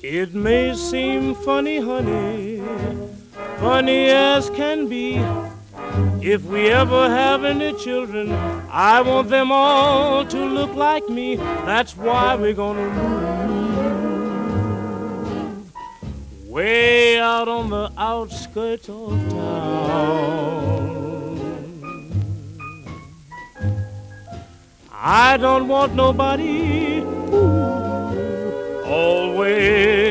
It may seem funny, honey, funny as can be. If we ever have any children, I want them all to look like me. That's why we're gonna move way out on the outskirts of town. I don't want nobody always